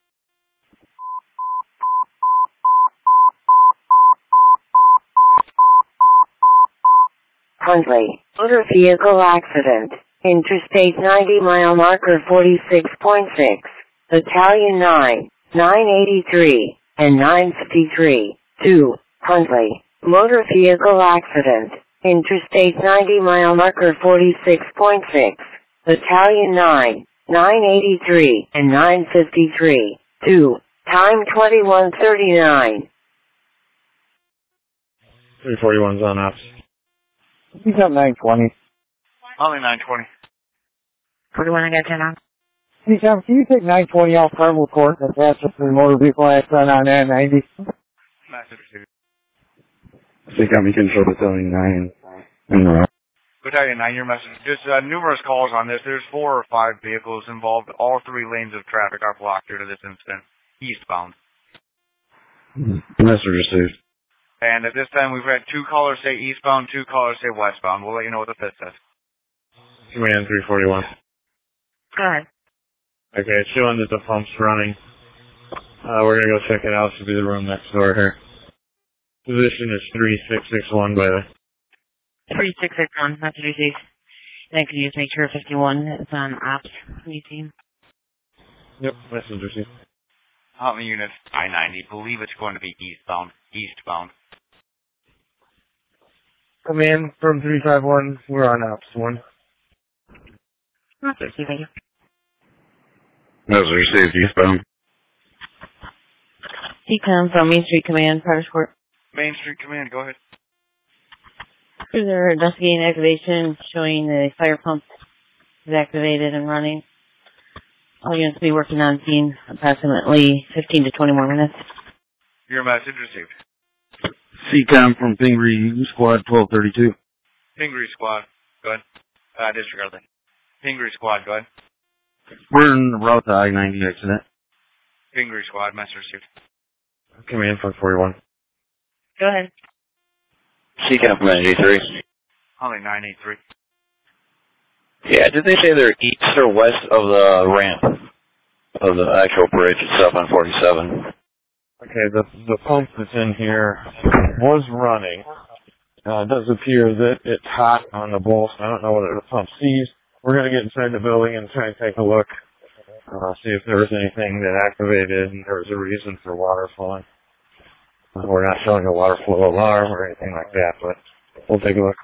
Huntley, motor vehicle accident. Interstate 90 mile marker 46.6. Battalion 9, 983, and 953. 2. Huntley, motor vehicle accident. Interstate 90 mile marker 46.6. Battalion 9, 983, and 953. 2. Time 21:39. 341's on ops. He's up 920. Only 920. 41, I got 10 on. Hey, Tom, can you take 920 off Carmel Court? That's just the motor vehicle accident on that 90. Message received. CCAM, you can show Battalion 9 in the row. Battalion 9, your message. Just numerous calls on this. There's 4 or 5 vehicles involved. All 3 lanes of traffic are blocked due to this incident. Eastbound. Message received. And at this time, we've had 2 callers say eastbound, 2 callers say westbound. We'll let you know what the fifth says. Command 341. Go ahead. Okay, it's showing that the pump's running. We're going to go check it out. Should be the room next door here. Position is 3661, by the way. 3661, message received. Then could you just make sure 51 is on Ops new team? Yep, message received. Huntley unit, I-90. Believe it's going to be eastbound. Command from 351, we're on Ops 1. Message received, thank you. Message received, eastbound. CCAM from Main Street Command, Powers Court. Main Street Command, go ahead. They're investigating activation, showing the fire pump is activated and running. All units will be working on scene approximately 15 to 20 more minutes. Your message received. CCAM from Pingree Squad 1232. Pingree Squad, go ahead. Disregard that. Pingree Squad, go ahead. We're in the route to I-90 accident. Pingree Squad, message received. Command from 41. Go ahead. CCAM from 93. Only 983. Yeah, did they say they're east or west of the ramp of the actual bridge itself on 47? Okay, the pump that's in here was running. It does appear that it's hot on the bolts. I don't know whether the pump seized. We're going to get inside the building and try and take a look, see if there was anything that activated and there was a reason for water flowing. We're not showing a water flow alarm or anything like that, but we'll take a look.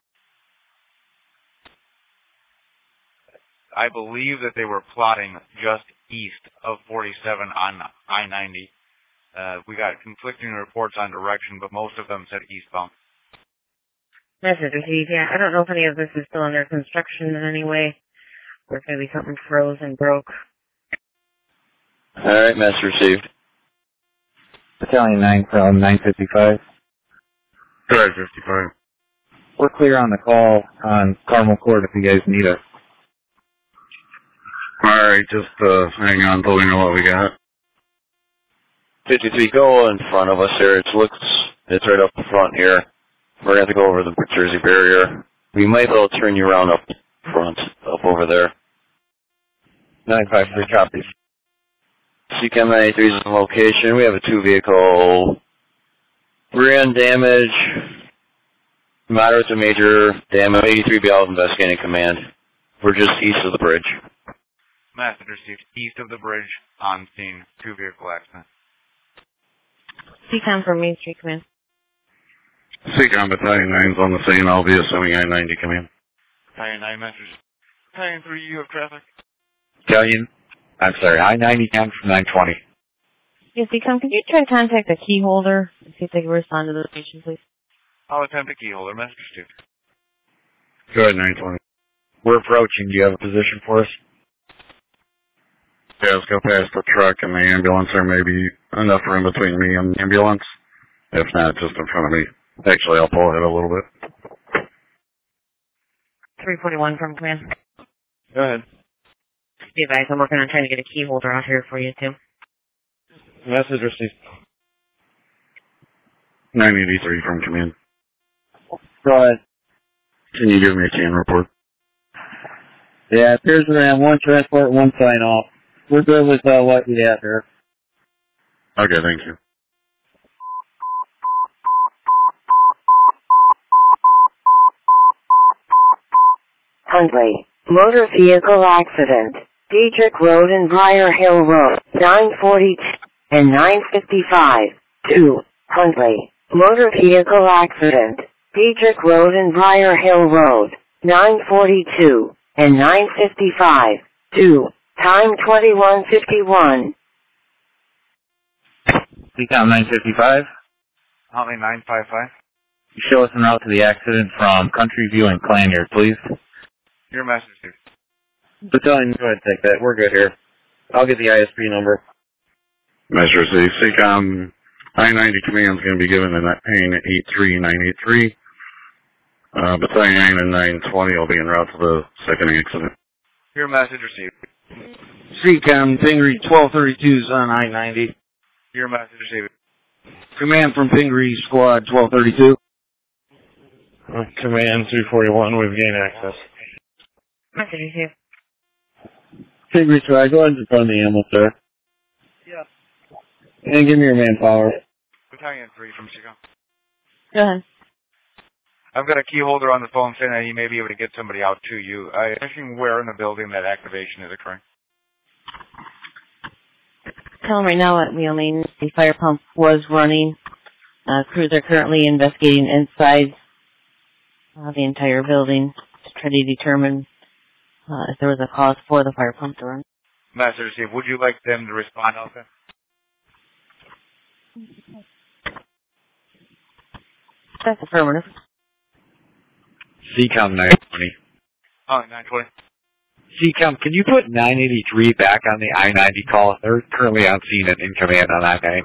I believe that they were plotting just east of 47 on I-90. We got conflicting reports on direction, but most of them said eastbound. Message received, yeah. I don't know if any of this is still under construction in any way, or if maybe something froze and broke. Alright, message received. Battalion 9 from 955. Drive 55. We're clear on the call on Carmel Court if you guys need us. Alright, just hang on until we know what we got. 53, go in front of us here. It's right up front here. We're going to have to go over the Jersey barrier. We might be able to turn you around up front, up over there. 953 copies. CCAM 93 is in location. We have a 2-vehicle. 3 on damage. Moderate to major damage. 83 be out investigating command. We're just east of the bridge. Message received. East of the bridge, on scene. 2-vehicle accident. CCAM from Main Street Command. Seacom Battalion 9's on the scene. I'll be assuming I-90 command. Battalion 9 message. Battalion 3, you have traffic. I-90 comes from 920. Yes, Seacom, can you try to contact the key holder and see if they can respond to the patient, please? I'll attempt a key holder. Message received. Go ahead, 920. We're approaching. Do you have a position for us? Yeah, let's go past the truck and the ambulance. There may be enough room between me and the ambulance. If not, just in front of me. Actually, I'll pull ahead a little bit. 341 from command. Go ahead. Be advised, I'm working on trying to get a key holder out here for you, too. Message received. 983 from command. Go ahead. Can you give me a can report? Yeah, it appears we're going to have one transport, one sign off. We're good with what we have here. Okay, thank you. Huntley, motor vehicle accident, Diedrich Road and Briar Hill Road, 940 and 955. 2. Huntley, motor vehicle accident, Diedrich Road and Briar Hill Road, 942 and 955. 2. Time 21:51. Seacom 955. Huntley 955. Show us en route to the accident from Country View and Clanyard, please. Your message, dude. Battalion, go ahead and take that. We're good here. I'll get the ISP number. Measure C. Seacom I-90 command is going to be given in 83983. Battalion 9 and 920 will be en route to the second accident. Your message received. Seacom, Pingree 1232's on I-90. Your message received. Command from Pingree Squad 1232. Command 341, we've gained access. Message received. Pingree Squad, go ahead and front of the ambulance there. Yeah. And give me your manpower. Battalion 3 from Seacom. Go ahead. I've got a key holder on the phone saying that he may be able to get somebody out to you. I'm asking where in the building that activation is occurring. Tell them right now that we only the fire pump was running. Crews are currently investigating inside the entire building to try to determine if there was a cause for the fire pump to run. Master Chief, would you like them to respond out there? That's affirmative. Seacom 920. Oh, 920. Seacom, can you put 983 back on the I-90 call? They're currently on scene and in command on I-90.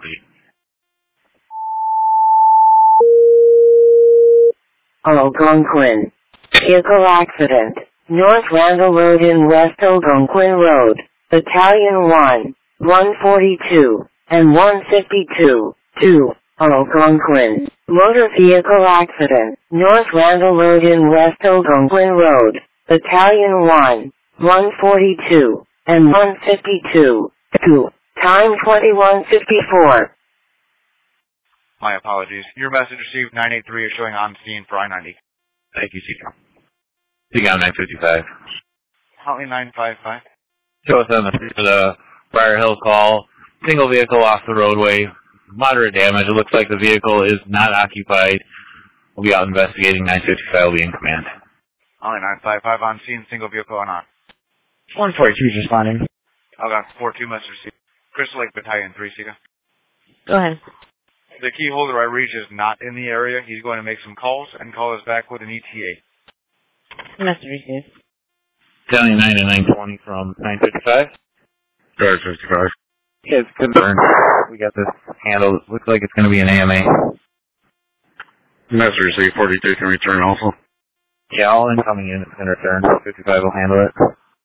Algonquin. Vehicle accident. North Randall Road and West Algonquin Road. Battalion 1, 142, and 152. 2. Algonquin. Motor vehicle accident. North Randall Road and West Algonquin Road. Battalion 1, 142, and 152. 2. Time 21:54. My apologies. Your message received 983 is showing on scene for I-90. Thank you, Seacom. Seacom 955. Huntley 955. Show us on the Briar Hill call. Single vehicle off the roadway. Moderate damage. It looks like the vehicle is not occupied. We'll be out investigating. 955 will be in command. Huntley 955 on scene, single vehicle or not. 142 is responding. I've got 42 message received. Crystal Lake Battalion 3, Seacom. Go ahead. The key holder I reach is not in the area. He's going to make some calls and call us back with an ETA. Message received. Battalion 9 and 920 from 955. Guard 55. Yeah, it's concerned. We got this handled. Looks like it's going to be an AMA. Master C 42 can return also. Yeah, all incoming units can return. 55 will handle it.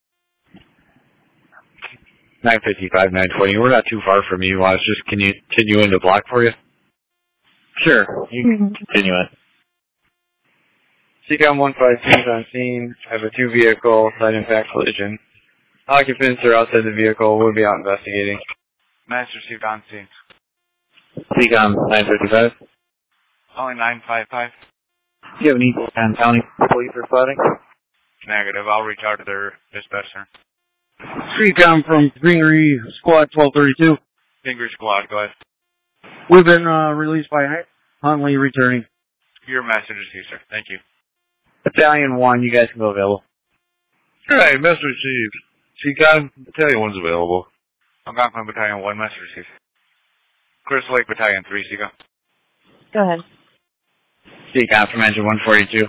955, 920. We're not too far from you. Want us just continue into block for you? Sure. You can continue it. Seacom 152 is on scene. I have a 2-vehicle side impact collision. Occupants are outside the vehicle. We'll be out investigating. Master received on scene. Seacom 955. Huntley 955. Do you have any Eaton County police responding? Negative. I'll reach out to their dispatch center. Seacom from Pingree Squad 1232. Pingree Squad, go ahead. We've been released by Huntley returning. Your message received, sir. Thank you. Battalion 1, you guys can go available. Alright, message received. Seacon, Battalion 1's available. Algonquin Battalion 1, message received. Crystal Lake Battalion 3, Seacon. Go ahead. Seacon from Engine 142.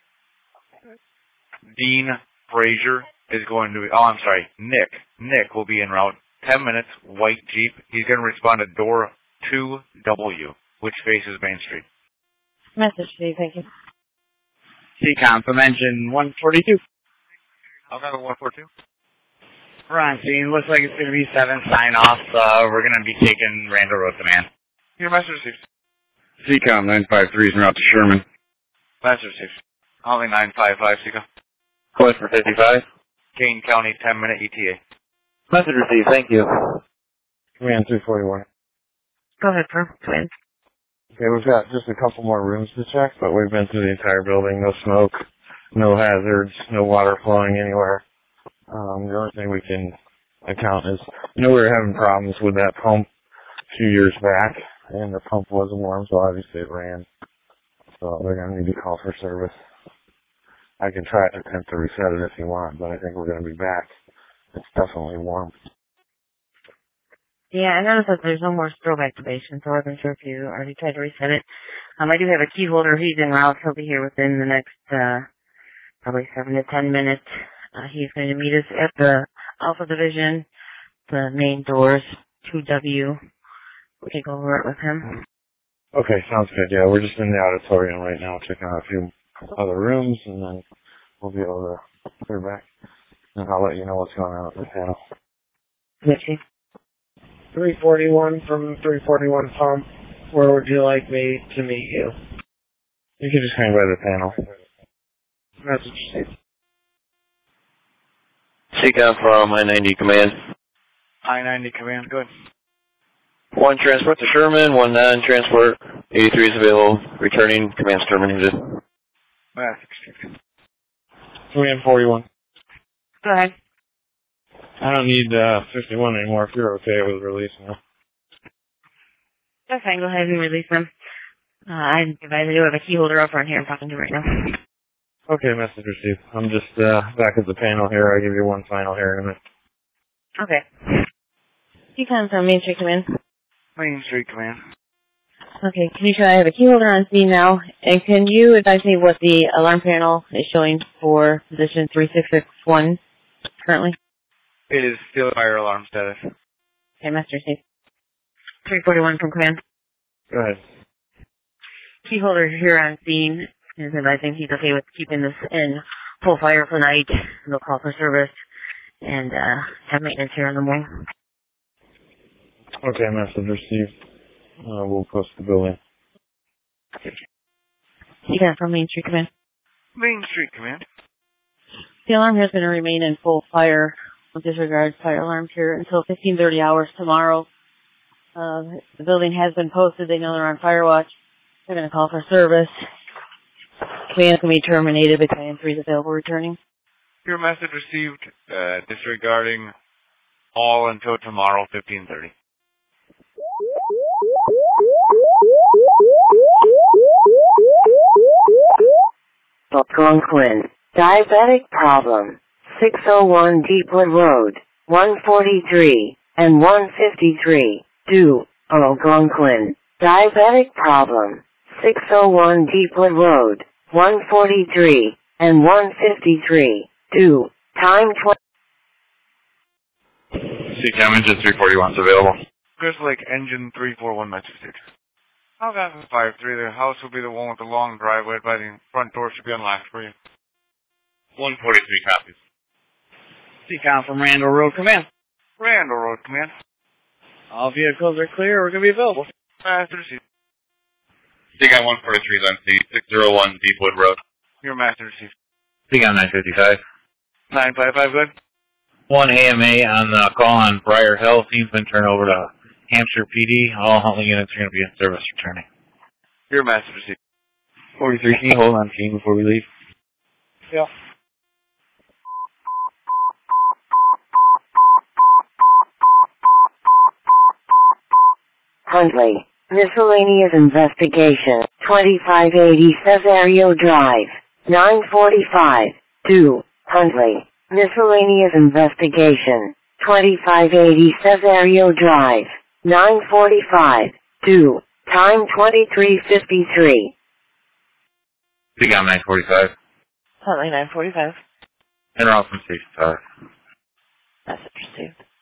Dean Frazier is going to be, oh, I'm sorry, Nick. Nick will be en route. 10 minutes, white Jeep. He's going to respond to door 2W, which faces Main Street. Message to you, thank you. Seacon from Engine 142. Algonquin 142. We're on scene. Looks like it's going to be 7 sign-off. We're going to be taking Randall Road Command. Your message received. CCOM 953 is en route to Sherman. Message received. Only 955, Seacon. Code for 55. Kane County, 10-minute ETA. Message received. Thank you. Command 341. Go ahead, Command. Okay, we've got just a couple more rooms to check, but we've been through the entire building. No smoke, no hazards, no water flowing anywhere. The only thing we can account is, we were having problems with that pump a few years back, and the pump wasn't warm, so obviously it ran. So they're going to need to call for service. I can try to attempt to reset it if you want, but I think we're going to be back. It's definitely warm. Yeah, I noticed that there's no more strobe activation, so I wasn't sure if you already tried to reset it. I do have a key holder. He's en route. He'll be here within the next, probably 7 to 10 minutes. He's going to meet us at the Alpha Division, the main doors, 2W. We can go over it with him. Okay, sounds good. Yeah, we're just in the auditorium right now, checking out a few other rooms, and then we'll be able to clear back. And I'll let you know what's going on at the panel. Yes, Chief. 341 from 341 Pump. Where would you like me to meet you? You can just hang by the panel. Message received. Seacon from I-90 Command. I-90 Command, good. 1 transport to Sherman, 1 non-transport. 83 is available. Returning, command's terminated. Message received. Command 41. Go ahead. I don't need 51 anymore if you're okay with releasing them. That's fine. Go ahead and release them. I advise I do have a key holder up front here I'm talking to right now. Okay, message received. I'm just back at the panel here. I'll give you one final here in a minute. Okay. You come from Main Street Command. Main Street Command. Okay, can you try? I have a key holder on scene now, and can you advise me what the alarm panel is showing for position 3661 currently? It is still fire alarm status. Okay, Master Chief. 341 from Command. Go ahead. Key holder here on scene is advising he's okay with keeping this in full fire for night. They'll call for service and have maintenance here in the morning. Okay, message received. We'll post the building. You got it from Main Street Command. Main Street Command. The alarm is going to remain in full fire with disregard fire alarms here until 15:30 hours tomorrow. The building has been posted. They know they're on fire watch. They're going to call for service. Command can be terminated. Battalion 3 is available returning. Your message received, disregarding all until tomorrow, 15:30. Algonquin. Diabetic problem. 601 Deepwood Road, 143, and 153. Do, Algonquin. Diabetic problem. 601 Deepwood Road, 143, and 153. Do, time 20. Seacom Engine 341 is available. Crystal Lake Engine 341 message received. Algonquin 53, the house will be the one with the long driveway, by the front door should be unlocked for you. 143 copies. Seacom from Randall Road Command. Randall Road Command. All vehicles are clear. We're going to be available. Master received. Seacom 143 is on scene, 601 Deepwood Road. Your master received. Seacom 955. 955, good. 1 AMA on the call on Briar Hill. Team's been turned over to Hampshire PD. All Huntley units are going to be in service returning. Your master received. 43, can you hold on team before we leave? Yeah. Huntley. Miscellaneous investigation. 2580 Cesario Drive. 945. 2. Huntley. Miscellaneous investigation. 2580 Cesario Drive. 945. 2. Time 2353. Seacom 945. Huntley 945. And Ralston Station 5. Message received.